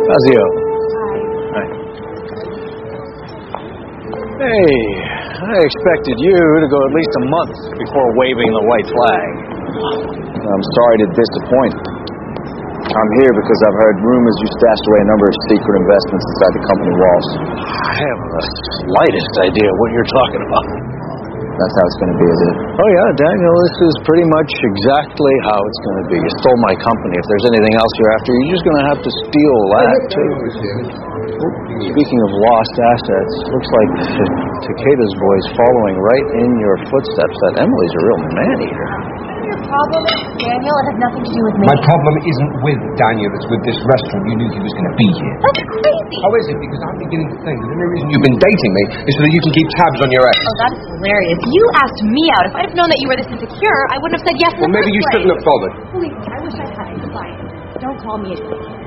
Fazio. Hi. Hey, I expected you to go at least a month before waving the white flag. I'm sorry to disappoint. I'm here because I've heard rumors you stashed away a number of secret investments inside the company walls. I haven't the slightest idea what you're talking about. That's how it's going to be, is it? Oh, yeah, Daniel, this is pretty much exactly how it's going to be. You stole my company. If there's anything else you're after, you're just going to have to steal that, too. Speaking of lost assets, looks like Takeda's boy's following right in your footsteps. That Emily's a real man-eater. Your problem, Daniel, it has nothing to do with me. My problem isn't with Daniel, it's with this restaurant. You knew he was going to be here. That's crazy. How is it? Because I'm beginning to think that the only reason you've been dating me is so that you can keep tabs on your ex. Oh, that is hilarious. You asked me out. If I'd have known that you were this insecure, I wouldn't have said yes in the Well, maybe first you place. shouldn't have bothered. Believe me, I wish I had. Fine. Don't call me a